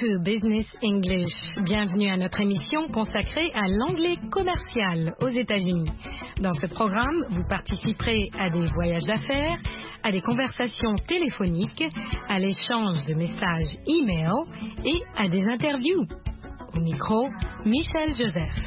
to Business English. Bienvenue à notre émission consacrée à l'anglais commercial aux États-Unis. Dans ce programme, vous participerez à des voyages d'affaires, à des conversations téléphoniques, à l'échange de messages e-mail et à des interviews. Au micro, Michel Joseph.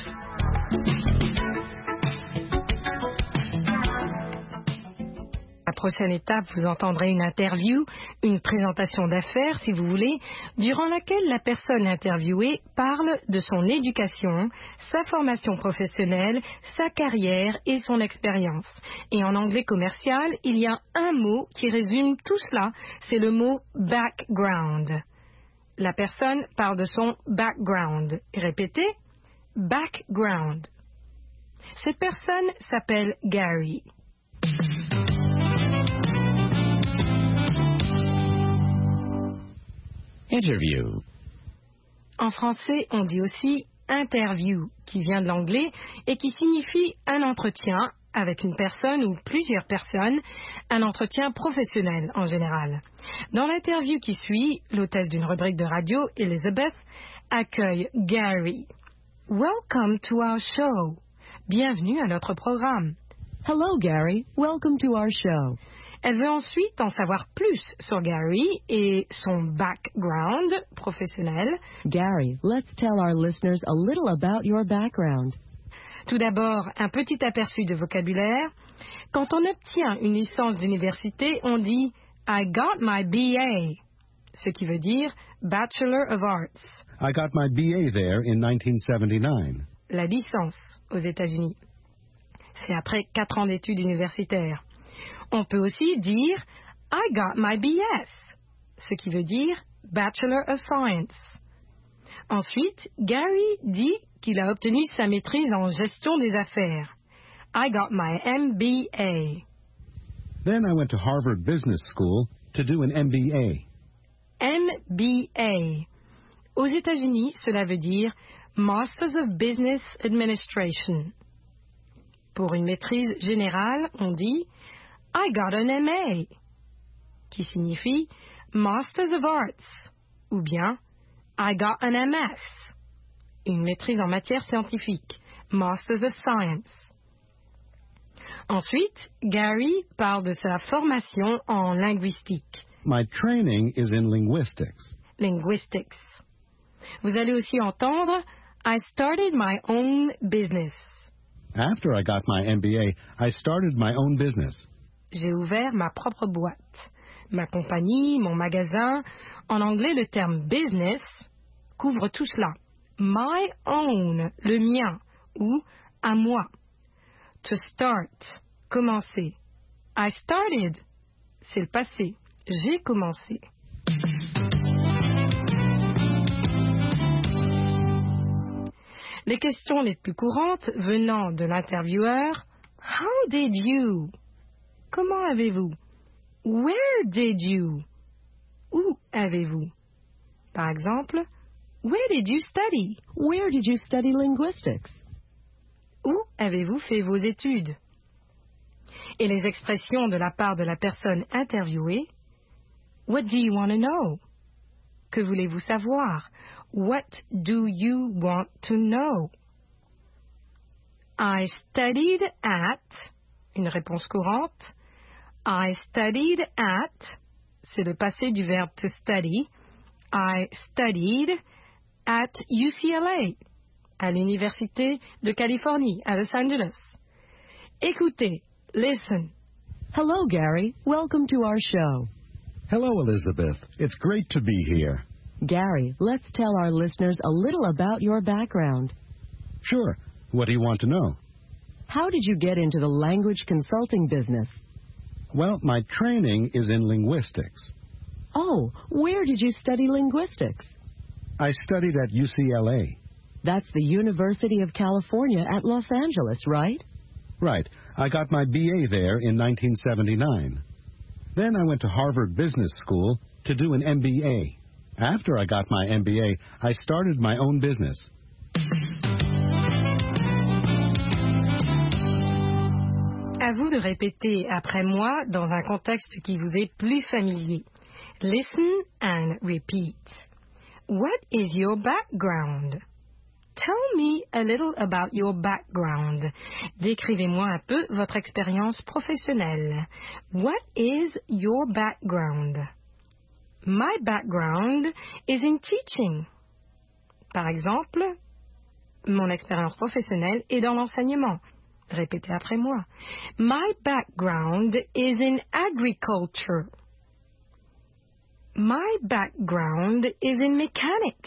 À la prochaine étape, vous entendrez une interview, une présentation d'affaires, si vous voulez, durant laquelle la personne interviewée parle de son éducation, sa formation professionnelle, sa carrière et son expérience. Et en anglais commercial, il y a un mot qui résume tout cela, c'est le mot background. La personne parle de son background. Répétez, background. Cette personne s'appelle Gary. Interview. En français, on dit aussi interview, qui vient de l'anglais et qui signifie un entretien avec une personne ou plusieurs personnes, un entretien professionnel en général. Dans l'interview qui suit, l'hôtesse d'une rubrique de radio, Elizabeth, accueille Gary. Welcome to our show. Bienvenue à notre programme. Hello, Gary. Welcome to our show. Elle veut ensuite en savoir plus sur Gary et son background professionnel. Gary, let's tell our listeners a little about your background. Tout d'abord, un petit aperçu de vocabulaire. Quand on obtient une licence d'université, on dit « I got my BA », ce qui veut dire « Bachelor of Arts ». I got my BA there in 1979. La licence aux États-Unis. C'est après 4 ans d'études universitaires. On peut aussi dire « I got my BS », ce qui veut dire « Bachelor of Science ». Ensuite, Gary dit qu'il a obtenu sa maîtrise en gestion des affaires. « I got my MBA ». Then I went to Harvard Business School to do an MBA. MBA. Aux États-Unis, cela veut dire « Masters of Business Administration ». Pour une maîtrise générale, on dit « I got an MA », qui signifie Masters of Arts, ou bien I got an MS, une maîtrise en matière scientifique, Masters of Science. Ensuite, Gary parle de sa formation en linguistique. My training is in linguistics. Linguistics. Vous allez aussi entendre I started my own business. After I got my MBA, I started my own business. J'ai ouvert ma propre boîte, ma compagnie, mon magasin. En anglais, le terme business couvre tout cela. My own, le mien, ou à moi. To start, commencer. I started, c'est le passé. J'ai commencé. Les questions les plus courantes venant de l'intervieweur, How did you? Comment avez-vous? Where did you? Où avez-vous? Par exemple, Where did you study? Where did you study linguistics? Où avez-vous fait vos études? Et les expressions de la part de la personne interviewée, What do you want to know? Que voulez-vous savoir? What do you want to know? I studied at, une réponse courante. I studied at, c'est le passé du verbe to study. I studied at UCLA, à l'Université de Californie, à Los Angeles. Écoutez, listen. Hello, Gary. Welcome to our show. Hello, Elizabeth. It's great to be here. Gary, let's tell our listeners a little about your background. Sure. What do you want to know? How did you get into the language consulting business? Well, my training is in linguistics. Oh, where did you study linguistics? I studied at UCLA. That's the University of California at Los Angeles, right? Right. I got my BA there in 1979. Then I went to Harvard Business School to do an MBA. After I got my MBA, I started my own business. À vous de répéter après moi dans un contexte qui vous est plus familier. Listen and repeat. what is your background? Tell me a little about your background. Décrivez-moi un peu votre expérience professionnelle. What is your background? My background is in teaching. Par exemple, mon expérience professionnelle est dans l'enseignement. Répétez après moi. My background is in agriculture. My background is in mechanics.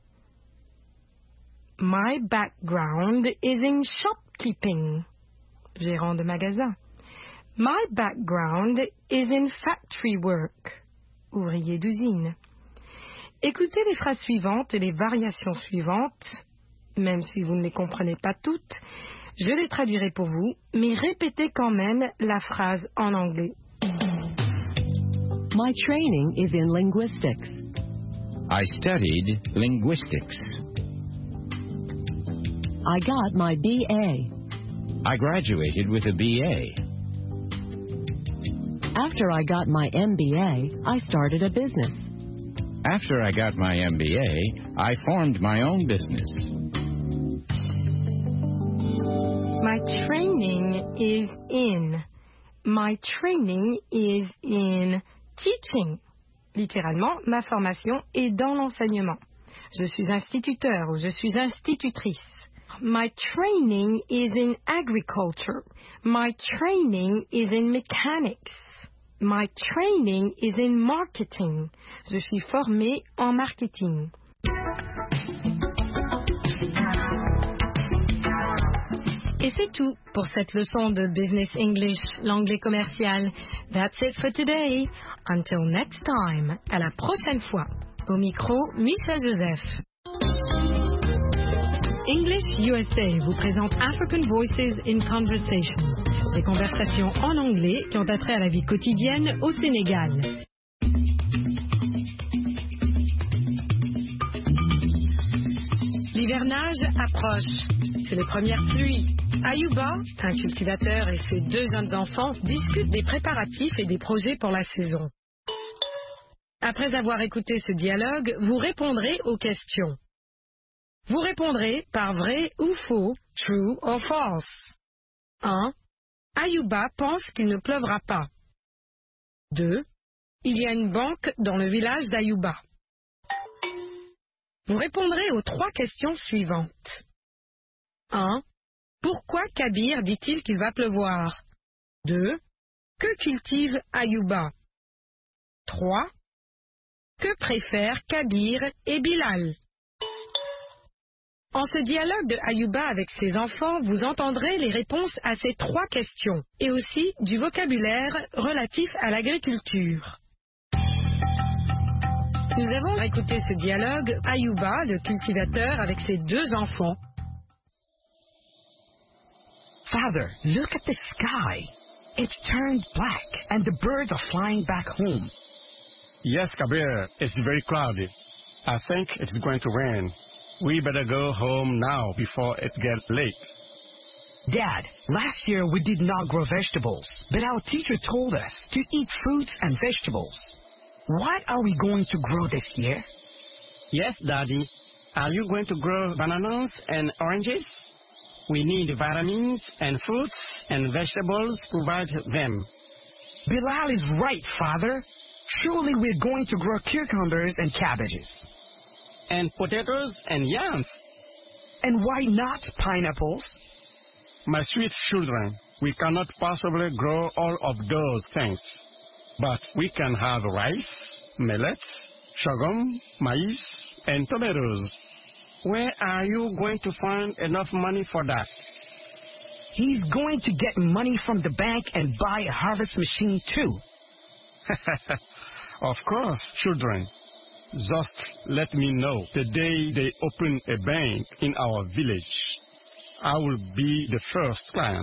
My background is in shopkeeping. Gérant de magasin. My background is in factory work. Ouvrier d'usine. Écoutez les phrases suivantes et les variations suivantes. Même si vous ne les comprenez pas toutes, je les traduirai pour vous, mais répétez quand même la phrase en anglais. My training is in linguistics. I studied linguistics. I got my BA. I graduated with a BA. After I got my MBA, I started a business. After I got my MBA, I formed my own business. My training is in. My training is in teaching. Littéralement, ma formation est dans l'enseignement. Je suis instituteur ou je suis institutrice. My training is in agriculture. My training is in mechanics. My training is in marketing. Je suis formée en marketing. Et c'est tout pour cette leçon de Business English, l'anglais commercial. That's it for today. Until next time. À la prochaine fois. Au micro, Michel Joseph. English USA vous présente African Voices in Conversation. Des conversations en anglais qui ont attrait à la vie quotidienne au Sénégal. L'hivernage approche. C'est les premières pluies. Ayuba, un cultivateur et ses 2 jeunes enfants discutent des préparatifs et des projets pour la saison. Après avoir écouté ce dialogue, vous répondrez aux questions. Vous répondrez par vrai ou faux, true or false. 1. Ayuba pense qu'il ne pleuvra pas. 2. Il y a une banque dans le village d'Ayuba. Vous répondrez aux 3 questions suivantes. 1. Pourquoi Kabir dit-il qu'il va pleuvoir? 2. Que cultive Ayuba? 3. Que préfèrent Kabir et Bilal? En ce dialogue de Ayuba avec ses enfants, vous entendrez les réponses à ces 3 questions et aussi du vocabulaire relatif à l'agriculture. Nous avons écouté ce dialogue, Ayuba, le cultivateur, avec ses 2 enfants. Father, look at the sky. It's turned black and the birds are flying back home. Yes, Kabir, it's very cloudy. I think it's going to rain. We better go home now before it gets late. Dad, last year we did not grow vegetables, but our teacher told us to eat fruits and vegetables. What are we going to grow this year? Yes, Daddy. Are you going to grow bananas and oranges? We need vitamins and fruits and vegetables to provide them. Bilal is right, Father. Surely we're going to grow cucumbers and cabbages. And potatoes and yams. And why not pineapples? My sweet children, we cannot possibly grow all of those things. But we can have rice, millet, sorghum, maize, and tomatoes. Where are you going to find enough money for that? He's going to get money from the bank and buy a harvest machine too. Of course, children. Just let me know the day they open a bank in our village. I will be the first client.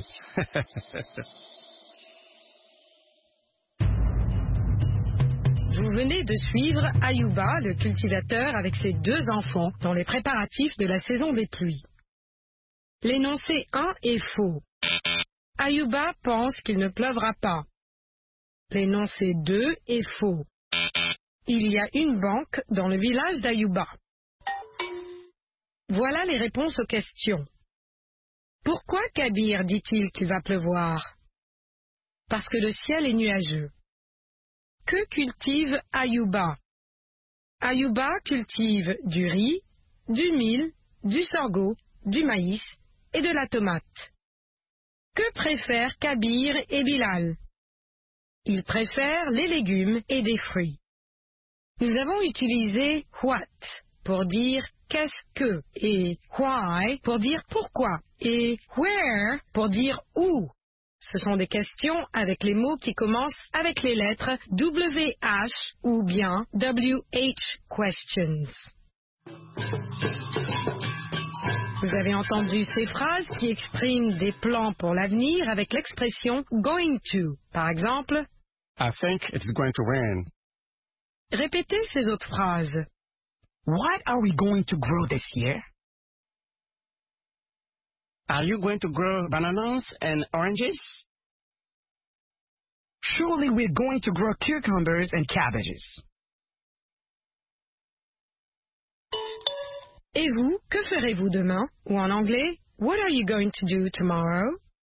Vous venez de suivre Ayuba, le cultivateur, avec ses 2 enfants dans les préparatifs de la saison des pluies. L'énoncé 1 est faux. Ayuba pense qu'il ne pleuvra pas. L'énoncé 2 est faux. Il y a une banque dans le village d'Ayuba. Voilà les réponses aux questions. Pourquoi Kabir dit-il qu'il va pleuvoir? Parce que le ciel est nuageux. Que cultive Ayuba? Ayuba cultive du riz, du mil, du sorgho, du maïs et de la tomate. Que préfèrent Kabir et Bilal? Ils préfèrent les légumes et des fruits. Nous avons utilisé what pour dire qu'est-ce que et why pour dire pourquoi et where pour dire où. Ce sont des questions avec les mots qui commencent avec les lettres WH ou bien WH questions. Vous avez entendu ces phrases qui expriment des plans pour l'avenir avec l'expression going to. Par exemple, I think it's going to rain. répétez ces autres phrases. What are we going to grow this year? Are you going to grow bananas and oranges? Surely we're going to grow cucumbers and cabbages. Et vous, que ferez-vous demain? Ou en anglais, what are you going to do tomorrow?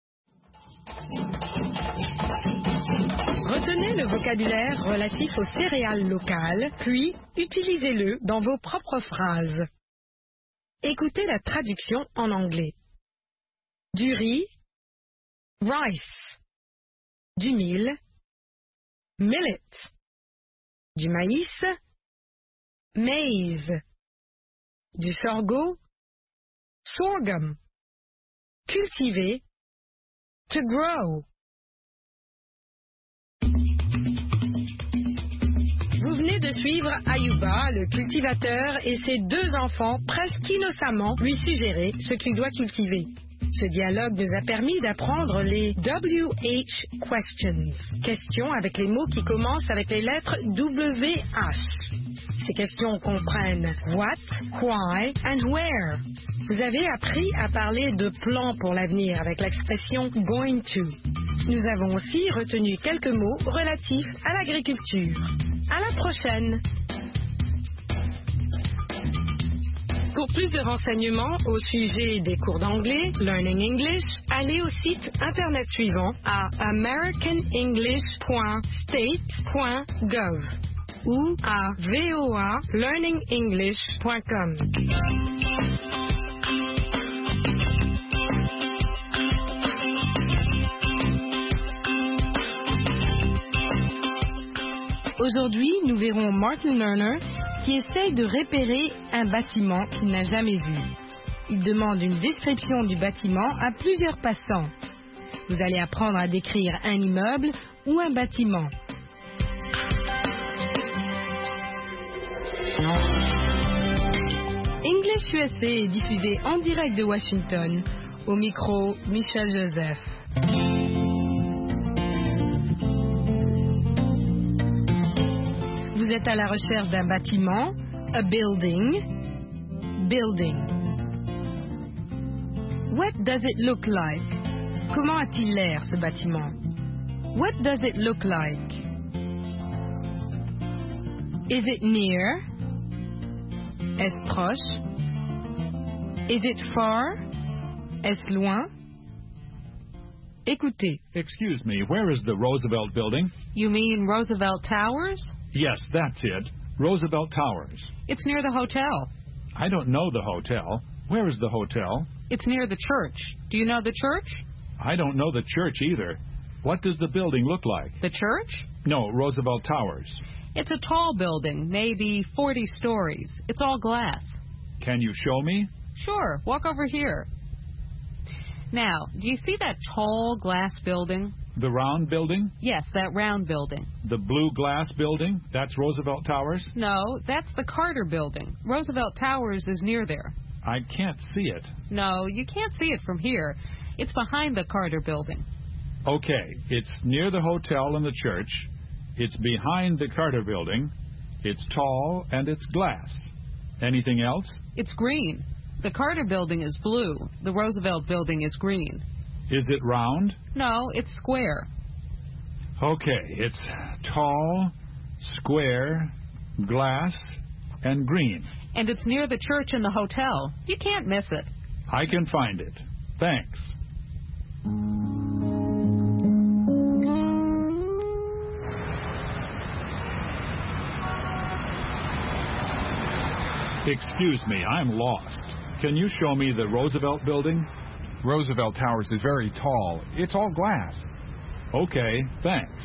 Retenez le vocabulaire relatif aux céréales locales, puis utilisez-le dans vos propres phrases. Écoutez la traduction en anglais. Du riz, rice. Du mil, millet. Du maïs, maize. Du sorgho, sorghum. Cultiver, to grow. Vous venez de suivre Ayuba, le cultivateur, et ses deux enfants presque innocemment lui suggérer ce qu'il doit cultiver. Ce dialogue nous a permis d'apprendre les WH questions, questions avec les mots qui commencent avec les lettres WH. Ces questions comprennent what, why and where. Vous avez appris à parler de plans pour l'avenir avec l'expression going to. Nous avons aussi retenu quelques mots relatifs à l'agriculture. À la prochaine! Pour plus de renseignements au sujet des cours d'anglais, Learning English, allez au site internet suivant à americanenglish.state.gov ou à voalearningenglish.com. Aujourd'hui, nous verrons Martin Lerner qui essaye de repérer un bâtiment qu'il n'a jamais vu. Il demande une description du bâtiment à plusieurs passants. Vous allez apprendre à décrire un immeuble ou un bâtiment. English USA est diffusé en direct de Washington. Au micro, Michel Joseph. Vous êtes à la recherche d'un bâtiment, a building, building. What does it look like? Comment a-t-il l'air, ce bâtiment? What does it look like? Is it near? Est-ce proche? Is it far? Est-ce loin? Écoutez. Excuse me, where is the Roosevelt Building? You mean Roosevelt Towers? Yes, that's it. Roosevelt Towers. It's near the hotel. I don't know the hotel. Where is the hotel? It's near the church. Do you know the church? I don't know the church either. What does the building look like? The church? No, Roosevelt Towers. It's a tall building, maybe 40 stories. It's all glass. Can you show me? Sure, walk over here. Now, do you see that tall glass building? The round building? Yes, that round building. The blue glass building? That's Roosevelt Towers? No, that's the Carter Building. Roosevelt Towers is near there. I can't see it. No, you can't see it from here. It's behind the Carter Building. Okay, it's near the hotel and the church. It's behind the Carter Building. It's tall and it's glass. Anything else? It's green. The Carter Building is blue. The Roosevelt Building is green. Is it round? No, it's square. Okay, it's tall, square, glass, and green. And it's near the church and the hotel. You can't miss it. I can find it. Thanks. Excuse me, I'm lost. Can you show me the Roosevelt Building? Roosevelt Towers is very tall. It's all glass. Okay, thanks.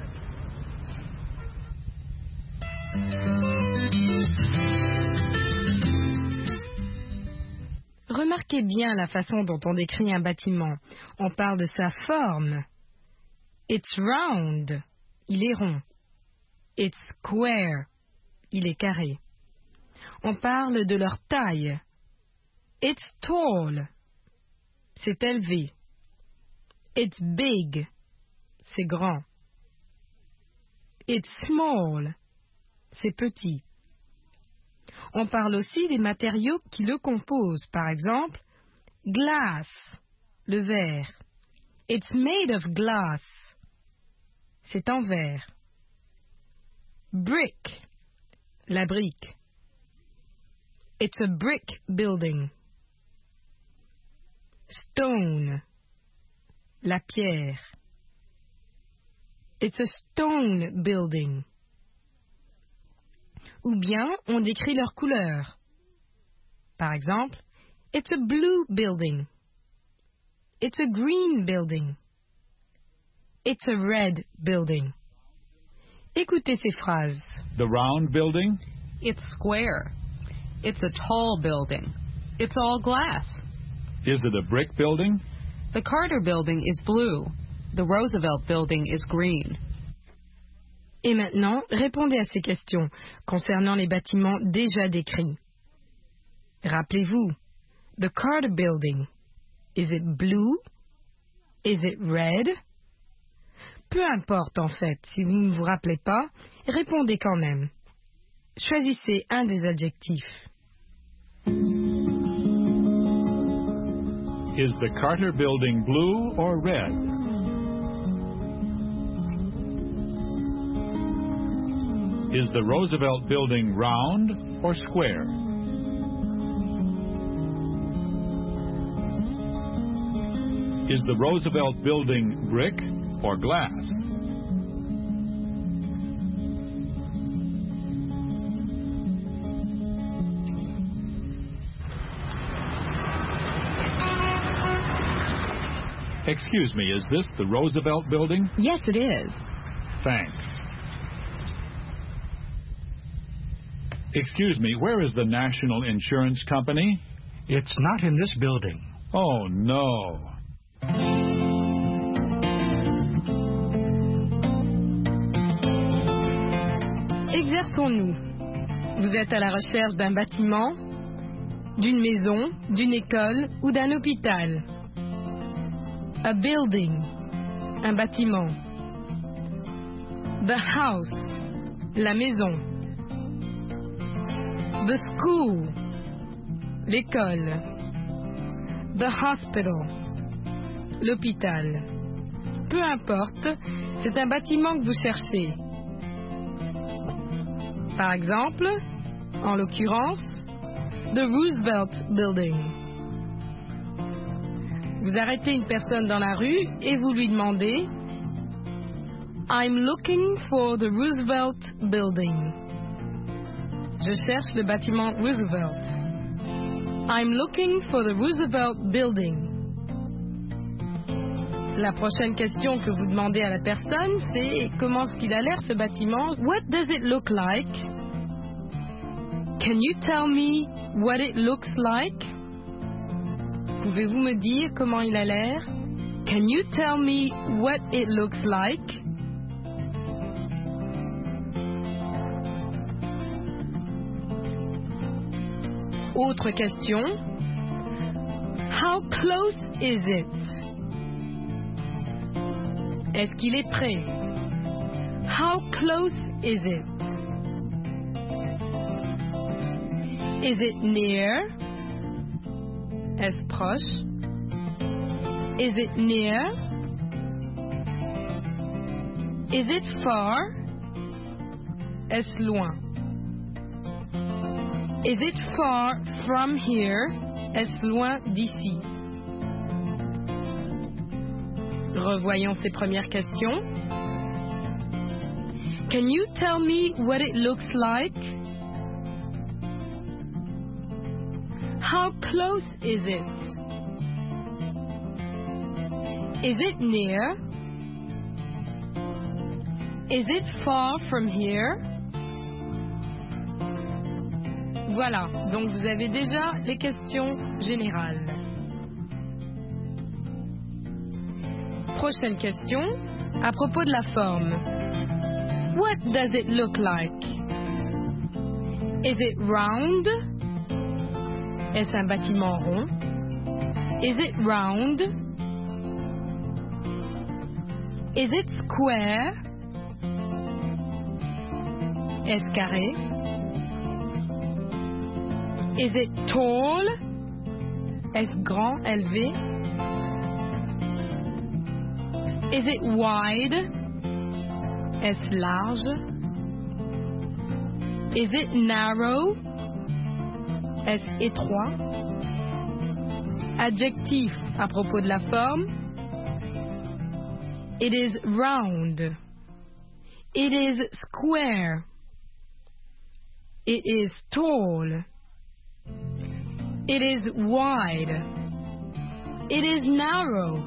Remarquez bien la façon dont on décrit un bâtiment. On parle de sa forme. It's round. Il est rond. It's square. Il est carré. On parle de leur taille. It's tall. C'est élevé. It's big. C'est grand. It's small. C'est petit. On parle aussi des matériaux qui le composent. Par exemple, glass, le verre. It's made of glass. C'est en verre. Brick, la brique. It's a brick building. Stone, la pierre. It's a stone building. Ou bien on décrit leur couleur. Par exemple, it's a blue building. It's a green building. It's a red building. Écoutez ces phrases. The round building? It's square. It's a tall building. It's all glass. Is it a brick building? The Carter building is blue. The Roosevelt building is green. Et maintenant, répondez à ces questions concernant les bâtiments déjà décrits. Rappelez-vous, the Carter building, is it blue? Is it red? Peu importe en fait, si vous ne vous rappelez pas, répondez quand même. Choisissez un des adjectifs. Is the Carter building blue or red? Is the Roosevelt building round or square? Is the Roosevelt building brick or glass? Excuse me, is this the Roosevelt building? Yes, it is. Thanks. Excuse me, where is the National Insurance Company? It's not in this building. Oh, no. Exerçons-nous. Vous êtes à la recherche d'un bâtiment, d'une maison, d'une école ou d'un hôpital. A building, un bâtiment. The house, la maison. The school, l'école. The hospital, l'hôpital. Peu importe, c'est un bâtiment que vous cherchez. Par exemple, en l'occurrence, the Roosevelt Building. Vous arrêtez une personne dans la rue et vous lui demandez I'm looking for the Roosevelt Building. Je cherche le bâtiment Roosevelt. I'm looking for the Roosevelt Building. La prochaine question que vous demandez à la personne, c'est comment est-ce qu'il a l'air ce bâtiment? What does it look like? Can you tell me what it looks like? Pouvez-vous me dire comment il a l'air? Can you tell me what it looks like? Autre question. How close is it? Est-ce qu'il est près? How close is it? Is it near? Est-ce proche? Is it near? Is it far? Est-ce loin? Is it far from here? Est-ce loin d'ici? Revoyons ces premières questions. Can you tell me what it looks like? How close is it? Is it near? Is it far from here? Voilà, donc vous avez déjà les questions générales. Prochaine question, à propos de la forme. What does it look like? Is it round? Est-ce un bâtiment rond? Is it round? Is it square? Est-ce carré? Is it tall? Est-ce grand, élevé? Is it wide? Est-ce large? Is it narrow? Est-ce étroit? Adjectif à propos de la forme. It is round. It is square. It is tall. It is wide. It is narrow.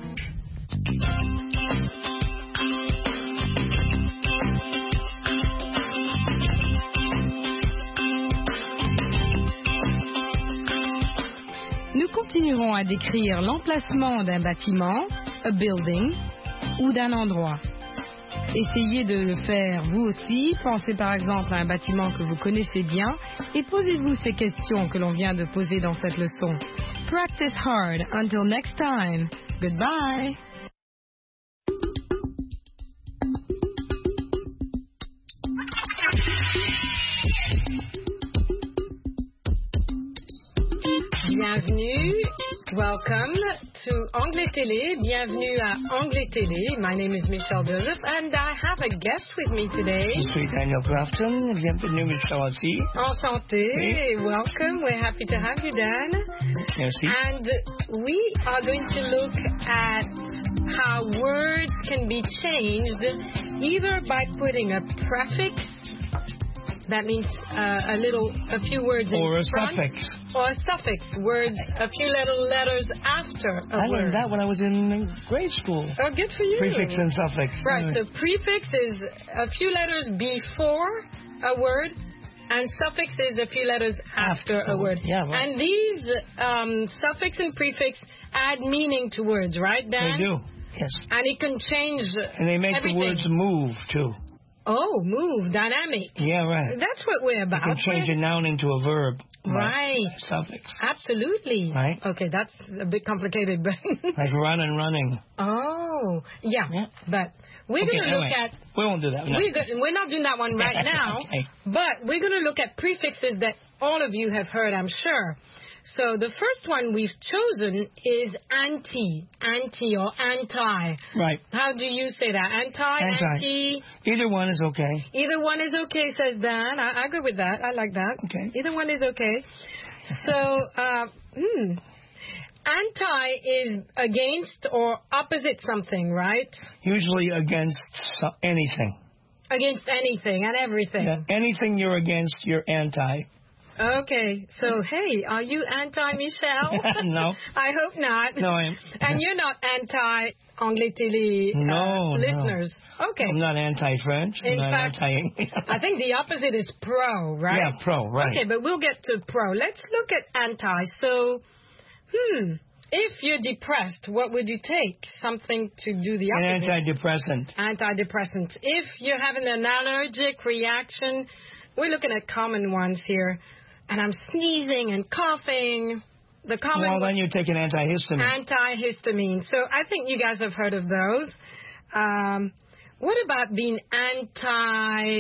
Nous continuerons à décrire l'emplacement d'un bâtiment, a building, ou d'un endroit. Essayez de le faire vous aussi. Pensez par exemple à un bâtiment que vous connaissez bien et posez-vous ces questions que l'on vient de poser dans cette leçon. Practice hard. Until next time. Goodbye. Bienvenue. Welcome to Anglais Télé. Bienvenue à Anglais Télé. My name is Michelle Joseph and I have a guest with me today. Je suis Daniel Grafton. Bienvenue, Michelle aussi. Enchanté. Oui. Welcome. We're happy to have you, Dan. Merci. And we are going to look at how words can be changed either by putting a prefix, that means a few words in Or a front, suffix. or a suffix, words, a few little letters after a I word. learned that when I was in grade school. Oh, good for you. Prefix and suffix. Right, so prefix is a few letters before a word, and suffix is a few letters after a word. Yeah, right. And these suffix and prefix add meaning to words, right, Dan? They do, yes. And it can change And they make everything. the words move, too. Oh, move, dynamic. Yeah, right. That's what we're about. You can change a noun into a verb. Right. Suffix. Absolutely. Right. Okay, that's a bit complicated, but... Like run and running. Oh, yeah. But we're Okay, going to look anyway, at... we won't do that. No. We're not doing that one right now, Okay. but we're going to look at prefixes that all of you have heard, I'm sure. So the first one we've chosen is anti or anti. Right. How do you say that? Anti? Either one is okay. Either one is okay, says Dan. I agree with that. I like that. Okay. Either one is okay. So, anti is against or opposite something, right? Usually against anything. Against anything and everything. Yeah, anything you're against, you're anti. Okay, so hey, are you anti-Michelle? No. I hope not. No, I am. And you're not anti-Anglais Télé listeners? No. Okay. I'm not anti-French. In I'm not fact, anti... I think the opposite is pro, right? Yeah, pro, right. Okay, but we'll get to pro. Let's look at anti. So, if you're depressed, what would you take? Something to do the An opposite. antidepressant. Antidepressant. If you're having an allergic reaction, we're looking at common ones here. And I'm sneezing and coughing. The common Well, then you take an antihistamine. Antihistamine. So I think you guys have heard of those. What about being anti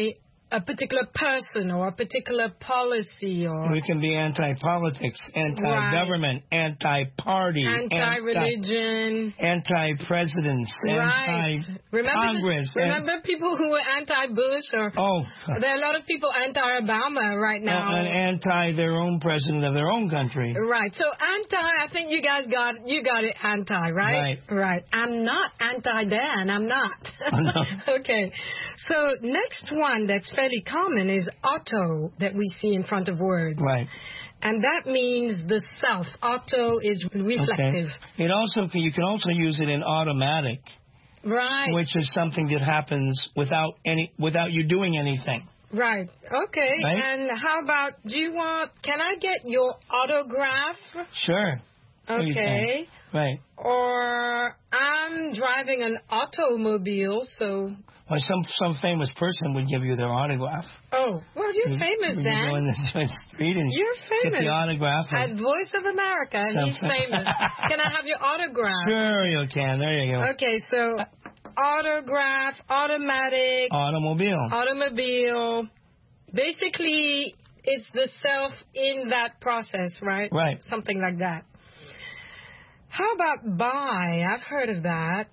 a particular person or a particular policy, or we can be anti-politics, anti-government, anti-party, anti-religion, anti-presidents, anti-Congress. Remember people who were anti-Bush, or there are a lot of people anti-Obama right now, and anti their own president of their own country. Right. So I think you guys got it anti, right? Right. I'm not anti-Dan. I'm not. Okay. So next one that's fairly common is auto, that we see in front of words. Right. And that means the self. Auto is reflexive. Okay. You can also use it in automatic. Right. Which is something that happens without you doing anything. Right. Okay. Right? And how about, can I get your autograph? Sure. Okay. Right. Or I'm driving an automobile, so... Or some famous person would give you their autograph. Oh, well, you're famous, Dan. You go in the street and you're famous. Get the autograph. At Voice of America, and he's famous. Can I have your autograph? Sure, you can. There you go. Okay, so autograph, automatic. Automobile. Basically, it's the self in that process, right? Right. Something like that. How about buy? I've heard of that.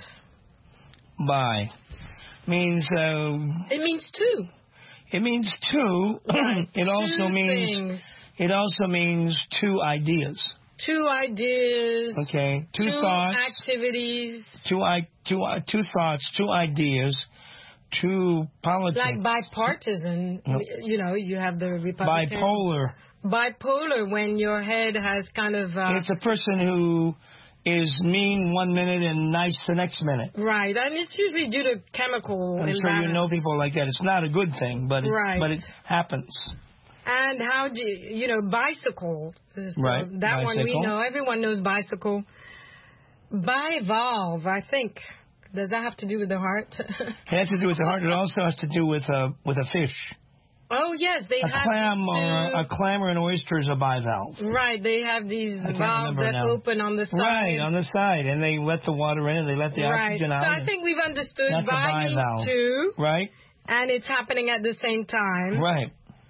Buy. Means it means two. It means two. Right. It also means two ideas. Two ideas. Okay. Two thoughts. Activities. Two thoughts. Two ideas. Two politics. Like bipartisan. You have the Republican. Bipolar, when your head has kind of... it's a person who is mean 1 minute and nice the next minute. Right, and it's usually due to chemical I'm sure you know people like that. It's not a good thing, but it happens. And how do bicycle. So right. That bicycle. One we know. Everyone knows bicycle. Bivalve, I think. Does that have to do with the heart? It has to do with the heart. It also has to do with a fish. Oh, yes, they have a clam or an oyster is a bivalve. Right, they have these valves that open on the side. Right, on the side, and they let the water in and they let the oxygen out. So I think we've understood that's bi means two. Right. And it's happening at the same time. Right.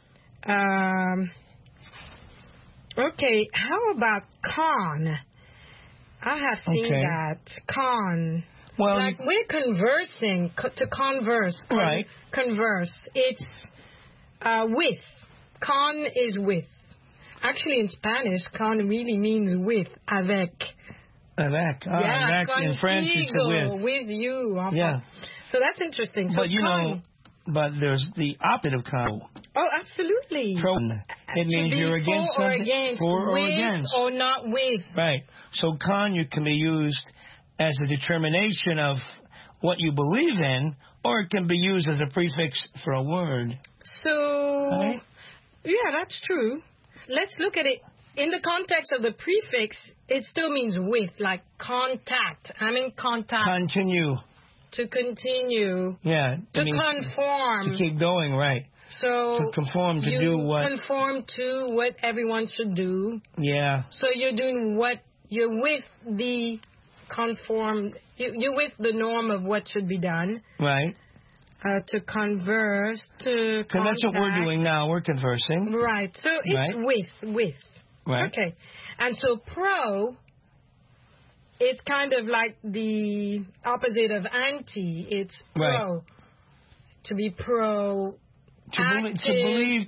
Okay, how about con? I have seen that. Con. Well, like we're conversing, to converse. Right. Converse. It's... with. Con is with. Actually, in Spanish, con really means with. Avec. Avec. Yeah, avec. In French, it's with. With you. Yeah. So that's interesting. So but there's the opposite of con. Oh, absolutely. Pro. It means you're against something. For or against. Or not with. Right. So con can be used as a determination of what you believe in, or it can be used as a prefix for a word. So, yeah, that's true. Let's look at it. In the context of the prefix, it still means with, like contact. I'm in contact. Continue. To continue. Yeah. To conform. To keep going, right. So to conform, to do what? Conform to what everyone should do. Yeah. So you're doing what, you're with the conform, you're with the norm of what should be done. Right. To converse, to contact. That's what we're doing now. We're conversing. Right. So it's with. Right. Okay. And so pro, it's kind of like the opposite of anti. It's pro. Right. To be pro. Proactive.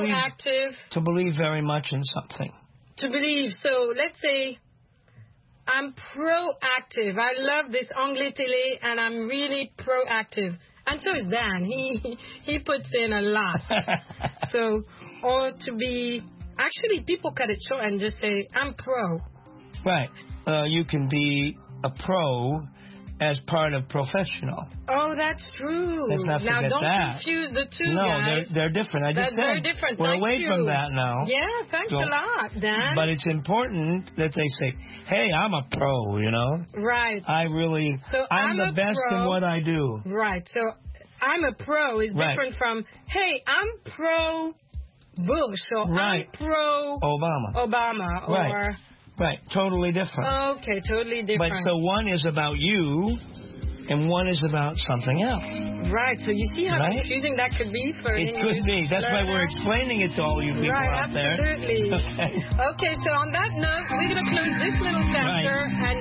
To believe very much in something. To believe. So let's say I'm proactive. I love this Anglais Télé, and I'm really proactive. And so is Dan. He puts in a lot. So, or to be... Actually, people cut it short and just say, I'm pro. Right. You can be a pro as part of professional. Oh, that's true. Let's not forget now, don't that. confuse the two, no, guys. they're different. I just said very different. We're Thank away you. from that now. Yeah, thanks a lot, Dan. But it's important that they say, hey, I'm a pro, you know? Right. I'm the best in what I do. Right. So I'm a pro is different from, hey, I'm pro Bush or I'm pro Obama. Right. Totally different. Okay, totally different. But so one is about you, and one is about something else. Right. So you see how confusing that could be for an It could be. That's why we're explaining it to all you people out there. Absolutely. Okay, so on that note, we're going to close this little chapter and